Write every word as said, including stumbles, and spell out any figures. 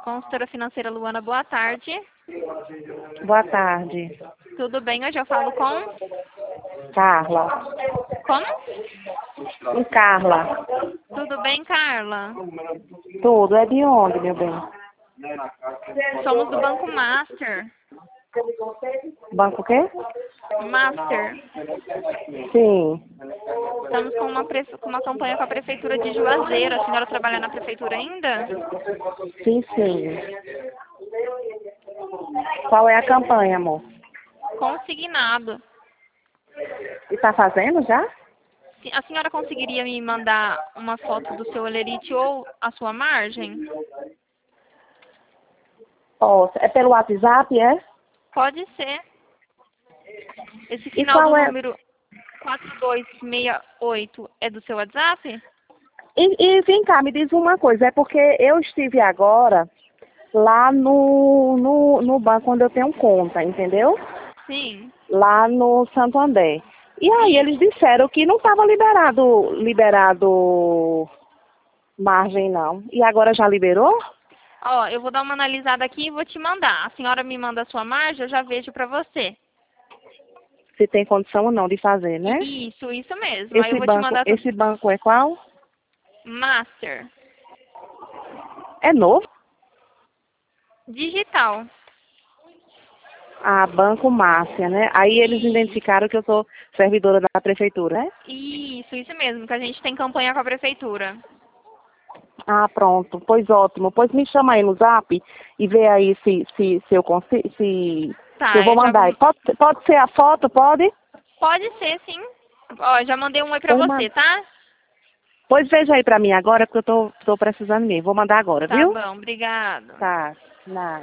consultora financeira Luana, boa tarde. Boa tarde. Tudo bem? Hoje eu falo com... Carla. Como? Com Carla. Tudo bem, Carla? Tudo. É de onde, meu bem? Somos do Banco Master. Banco o quê? Master. Sim. Estamos com uma, pre... com uma campanha com a Prefeitura de Juazeiro. A senhora trabalha na Prefeitura ainda? Sim, sim. Qual é a campanha, amor? Consignado. E tá fazendo já? A senhora conseguiria me mandar uma foto do seu olerite ou a sua margem? Ó, é pelo WhatsApp, é? Pode ser. Esse E final do qual é... número quatro dois seis oito é do seu WhatsApp? E, e vem cá, me diz uma coisa. É porque eu estive agora lá no, no, no banco onde eu tenho conta, entendeu? Sim. Lá no Santander. E aí Sim. eles disseram que não estava liberado, liberado margem não. E agora já liberou? Ó, eu vou dar uma analisada aqui e vou te mandar. A senhora me manda a sua margem, eu já vejo pra você. Se tem condição ou não de fazer, né? Isso, isso mesmo. Aí eu Esse vou te banco, mandar tudo. esse banco é qual? Master. É novo? Digital. Ah, Banco Márcia, né? Aí eles Isso. identificaram que eu sou servidora da prefeitura, né? Isso, isso mesmo, que a gente tem campanha com a Prefeitura. Ah, pronto. Pois ótimo. Pois me chama aí no zap e vê aí se, se, se eu consigo, se, se eu Tá, vou eu já mandar. vou... aí. Pode, pode ser a foto, pode? Pode ser, sim. Ó, já mandei um oi pra Pois, você, manda. tá? Pois veja aí pra mim agora, porque eu tô, tô precisando mesmo. Vou mandar agora, Tá viu? bom, obrigado. Tá. Nada.